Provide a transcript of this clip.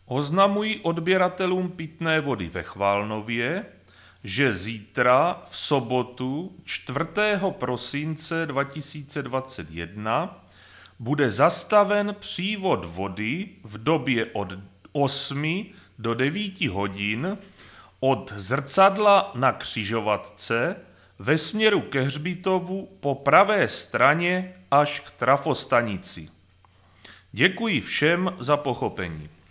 Oznamuji odběratelům pitné vody ve Chvalnově, že zítra v sobotu 4. prosince 2021 bude zastaven přívod vody v době od 8 do 9 hodin od zrcadla na křižovatce ve směru ke hřbitovu po pravé straně až k trafostanici. Děkuji všem za pochopení.